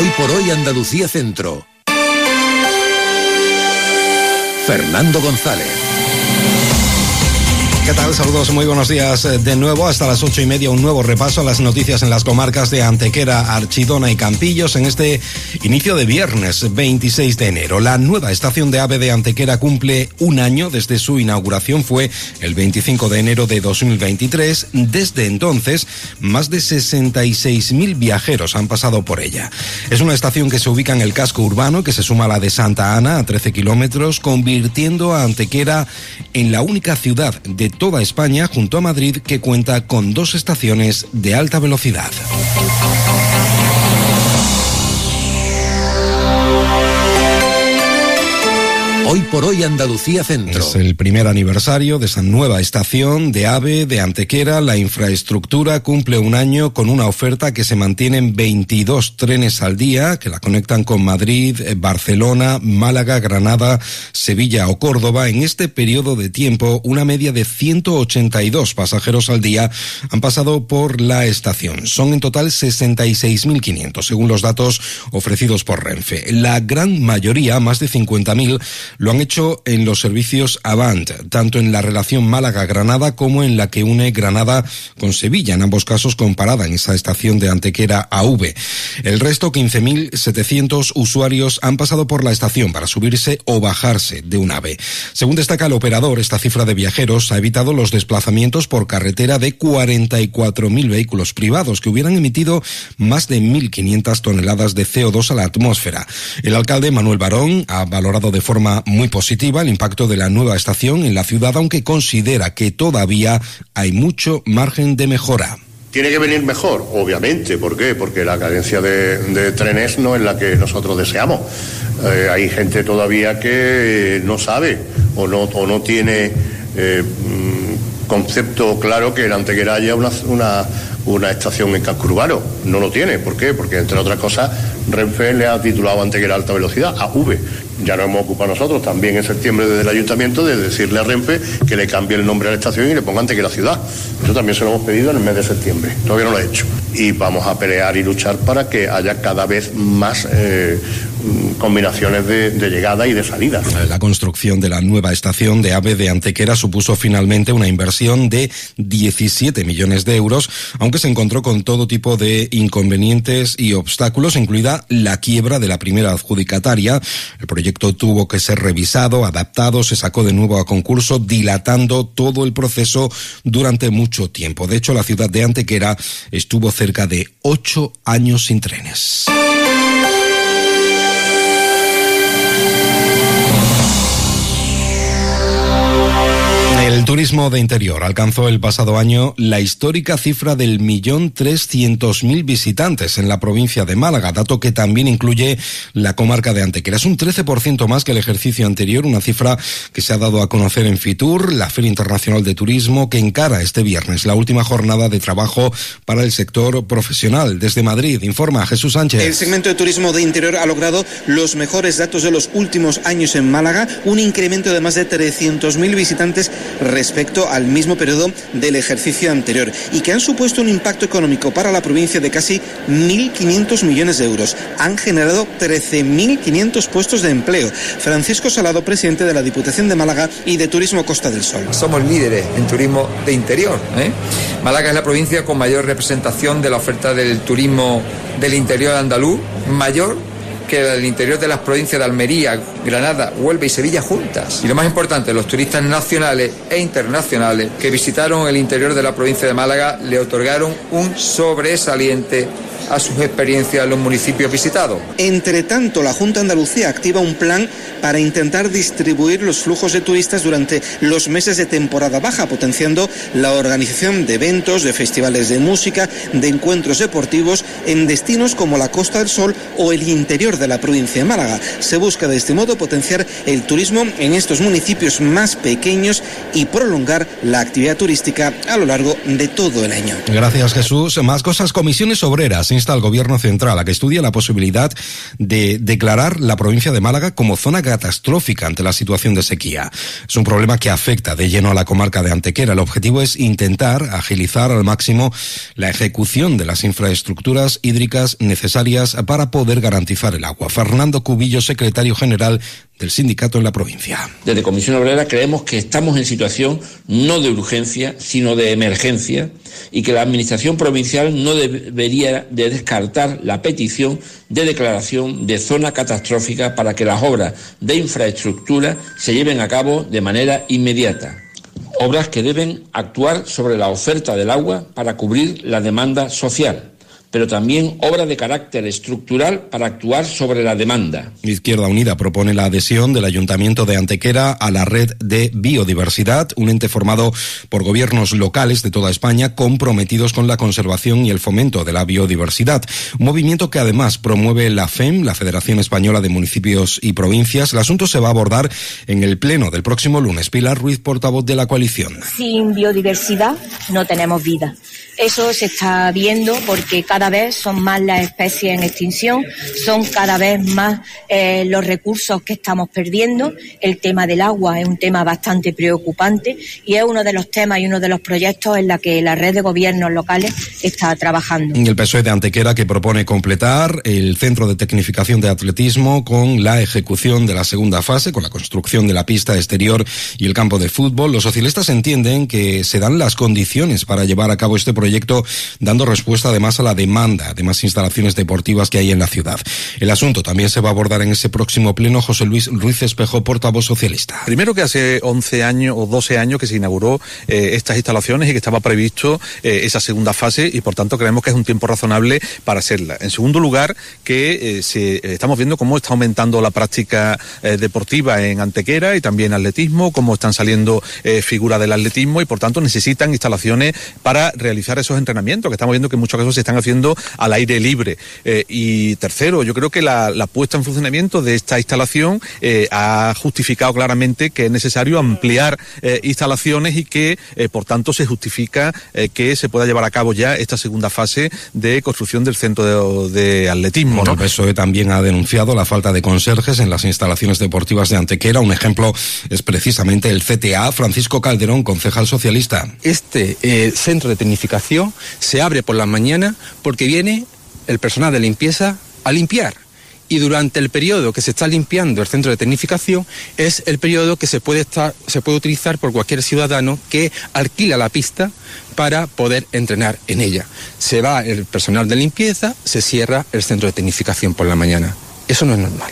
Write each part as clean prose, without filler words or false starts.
Hoy por hoy Andalucía Centro. Fernando González. ¿Qué tal? Saludos, muy buenos días de nuevo. Hasta las 8:30, un nuevo repaso a las noticias en las comarcas de Antequera, Archidona y Campillos en este inicio de viernes 26 de enero. La nueva estación de AVE de Antequera cumple un año desde su inauguración, fue el 25 de enero de 2023. Desde entonces, más de 66.000 viajeros han pasado por ella. Es una estación que se ubica en el casco urbano, que se suma a la de Santa Ana, a 13 kilómetros, convirtiendo a Antequera en la única ciudad de toda España, junto a Madrid, que cuenta con 2 estaciones de alta velocidad. Hoy por hoy Andalucía Centro. Es el primer aniversario de esa nueva estación de AVE de Antequera. La infraestructura cumple un año con una oferta que se mantiene en 22 trenes al día, que la conectan con Madrid, Barcelona, Málaga, Granada, Sevilla o Córdoba. En este periodo de tiempo, una media de 182 pasajeros al día han pasado por la estación. Son en total 66.500, según los datos ofrecidos por Renfe. La gran mayoría, más de 50.000, lo han hecho en los servicios Avant, tanto en la relación Málaga-Granada como en la que une Granada con Sevilla, en ambos casos con parada en esa estación de Antequera AV. El resto, 15.700 usuarios, han pasado por la estación para subirse o bajarse de un AVE. Según destaca el operador, esta cifra de viajeros ha evitado los desplazamientos por carretera de 44.000 vehículos privados que hubieran emitido más de 1.500 toneladas de CO2 a la atmósfera. El alcalde Manuel Barón ha valorado de forma muy positiva el impacto de la nueva estación en la ciudad, aunque considera que todavía hay mucho margen de mejora. Tiene que venir mejor, obviamente. ¿Por qué? Porque la cadencia de trenes no es la que nosotros deseamos. Hay gente todavía que no sabe o no tiene concepto claro que en Antequera haya una estación en casco urbano. No lo tiene. ¿Por qué? Porque, entre otras cosas, Renfe le ha titulado Antequera Alta Velocidad, AV. Ya nos hemos ocupado nosotros también en septiembre desde el ayuntamiento de decirle a Renfe que le cambie el nombre a la estación y le ponga Antequera Ciudad. Eso también se lo hemos pedido en el mes de septiembre. Todavía no lo he hecho. Y vamos a pelear y luchar para que haya cada vez más combinaciones de llegada y de salida. La construcción de la nueva estación de AVE de Antequera supuso finalmente una inversión de 17 millones de euros, aunque se encontró con todo tipo de inconvenientes y obstáculos, incluida la quiebra de la primera adjudicataria. El proyecto tuvo que ser revisado, adaptado, se sacó de nuevo a concurso, dilatando todo el proceso durante mucho tiempo. De hecho, la ciudad de Antequera estuvo cerca de 8 años sin trenes. El turismo de interior alcanzó el pasado año la histórica cifra del 1.300.000 visitantes en la provincia de Málaga, dato que también incluye la comarca de Antequera. Es un 13% más que el ejercicio anterior, una cifra que se ha dado a conocer en Fitur, la Feria Internacional de Turismo, que encara este viernes la última jornada de trabajo para el sector profesional. Desde Madrid, informa Jesús Sánchez. El segmento de turismo de interior ha logrado los mejores datos de los últimos años en Málaga, un incremento de más de 300.000 visitantes respecto al mismo periodo del ejercicio anterior, y que han supuesto un impacto económico para la provincia de casi 1.500 millones de euros. Han generado 13.500 puestos de empleo. Francisco Salado, presidente de la Diputación de Málaga y de Turismo Costa del Sol. Somos líderes en turismo de interior, Málaga es la provincia con mayor representación de la oferta del turismo del interior andaluz, mayor que del interior de las provincias de Almería, Granada, Huelva y Sevilla juntas. Y lo más importante, los turistas nacionales e internacionales que visitaron el interior de la provincia de Málaga le otorgaron un sobresaliente a sus experiencias en los municipios visitados. Entre tanto, la Junta de Andalucía activa un plan para intentar distribuir los flujos de turistas durante los meses de temporada baja, potenciando la organización de eventos, de festivales de música, de encuentros deportivos en destinos como la Costa del Sol o el interior de la provincia de Málaga. Se busca de este modo potenciar el turismo en estos municipios más pequeños y prolongar la actividad turística a lo largo de todo el año. Gracias, Jesús. Más cosas. Comisiones Obreras insta al Gobierno central a que estudie la posibilidad de declarar la provincia de Málaga como zona catastrófica ante la situación de sequía. Es un problema que afecta de lleno a la comarca de Antequera. El objetivo es intentar agilizar al máximo la ejecución de las infraestructuras hídricas necesarias para poder garantizar el agua. Fernando Cubillo, secretario general del sindicato en la provincia. Desde Comisión Obrera creemos que estamos en situación no de urgencia, sino de emergencia, y que la Administración provincial no debería de descartar la petición de declaración de zona catastrófica para que las obras de infraestructura se lleven a cabo de manera inmediata. Obras que deben actuar sobre la oferta del agua para cubrir la demanda social, pero también obra de carácter estructural para actuar sobre la demanda. Izquierda Unida propone la adhesión del Ayuntamiento de Antequera a la Red de Biodiversidad, un ente formado por gobiernos locales de toda España comprometidos con la conservación y el fomento de la biodiversidad. Un movimiento que además promueve la FEM, la Federación Española de Municipios y Provincias. El asunto se va a abordar en el pleno del próximo lunes. Pilar Ruiz, portavoz de la coalición. Sin biodiversidad no tenemos vida. Eso se está viendo porque cada vez son más las especies en extinción, son cada vez más los recursos que estamos perdiendo. El tema del agua es un tema bastante preocupante y es uno de los temas y uno de los proyectos en la que la red de gobiernos locales está trabajando. El PSOE de Antequera, que propone completar el centro de tecnificación de atletismo con la ejecución de la segunda fase, con la construcción de la pista exterior y el campo de fútbol. Los socialistas entienden que se dan las condiciones para llevar a cabo este proyecto, dando respuesta además a la demanda de más instalaciones deportivas que hay en la ciudad. El asunto también se va a abordar en ese próximo pleno. José Luis Ruiz Espejo, portavoz socialista. Primero, que hace 11 años o 12 años que se inauguró estas instalaciones y que estaba previsto esa segunda fase, y por tanto creemos que es un tiempo razonable para hacerla. En segundo lugar, que estamos viendo cómo está aumentando la práctica deportiva en Antequera y también atletismo, cómo están saliendo figuras del atletismo, y por tanto necesitan instalaciones para realizar esos entrenamientos, que estamos viendo que en muchos casos se están haciendo al aire libre. Y tercero, yo creo que la puesta en funcionamiento de esta instalación ha justificado claramente que es necesario ampliar instalaciones y que por tanto se justifica que se pueda llevar a cabo ya esta segunda fase de construcción del centro de atletismo, Bueno, ¿no? el PSOE también ha denunciado la falta de conserjes en las instalaciones deportivas de Antequera. Un ejemplo es precisamente el CTA. Francisco Calderón, concejal socialista. Este centro de tecnificación se abre por la mañana porque viene el personal de limpieza a limpiar. Y durante el periodo que se está limpiando el centro de tecnificación es el periodo que se puede utilizar por cualquier ciudadano que alquila la pista para poder entrenar en ella. Se va el personal de limpieza, se cierra el centro de tecnificación por la mañana. Eso no es normal.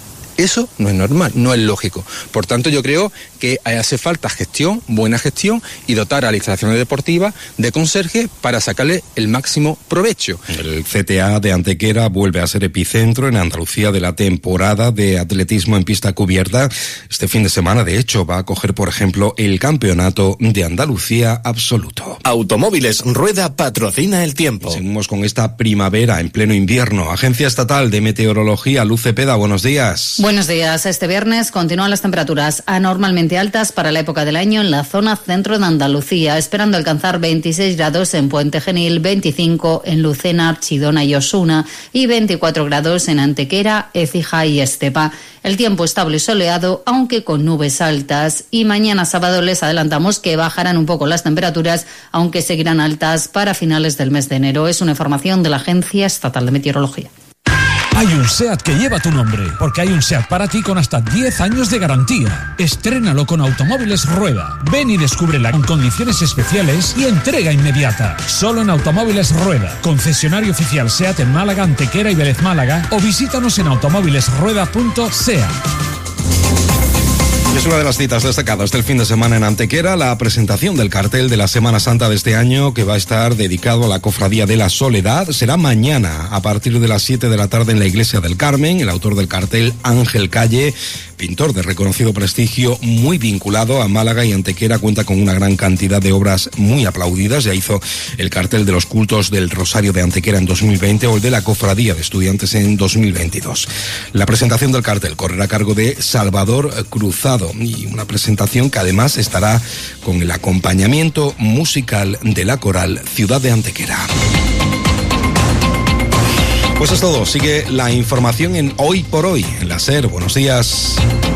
Eso no es normal, no es lógico. Por tanto, yo creo que hace falta gestión, buena gestión, y dotar a las instalaciones deportivas de conserje para sacarle el máximo provecho. El CTA de Antequera vuelve a ser epicentro en Andalucía de la temporada de atletismo en pista cubierta. Este fin de semana, de hecho, va a acoger, por ejemplo, el Campeonato de Andalucía Absoluto. Automóviles Rueda patrocina el tiempo. Y seguimos con esta primavera en pleno invierno. Agencia Estatal de Meteorología, Luz Cepeda, buenos días. Buenos días. Este viernes continúan las temperaturas anormalmente altas para la época del año en la zona centro de Andalucía, esperando alcanzar 26 grados en Puente Genil, 25 en Lucena, Archidona y Osuna y 24 grados en Antequera, Écija y Estepa. El tiempo estable y soleado, aunque con nubes altas. Y mañana sábado les adelantamos que bajarán un poco las temperaturas, aunque seguirán altas para finales del mes de enero. Es una información de la Agencia Estatal de Meteorología. Hay un SEAT que lleva tu nombre, porque hay un SEAT para ti con hasta 10 años de garantía. Estrénalo con Automóviles Rueda. Ven y descúbrela con condiciones especiales y entrega inmediata. Solo en Automóviles Rueda. Concesionario oficial SEAT en Málaga, Antequera y Vélez Málaga, o visítanos en automóvilesrueda.seat. Es una de las citas destacadas del fin de semana en Antequera, la presentación del cartel de la Semana Santa de este año, que va a estar dedicado a la Cofradía de la Soledad. Será mañana a partir de las 7 de la tarde en la Iglesia del Carmen. El autor del cartel, Ángel Calle, pintor de reconocido prestigio, muy vinculado a Málaga y Antequera, cuenta con una gran cantidad de obras muy aplaudidas. Ya hizo el cartel de los cultos del Rosario de Antequera en 2020 o el de la Cofradía de Estudiantes en 2022. La presentación del cartel correrá a cargo de Salvador Cruzado, y una presentación que además estará con el acompañamiento musical de la coral Ciudad de Antequera. Pues es todo. Sigue la información en Hoy por Hoy, en la SER. Buenos días.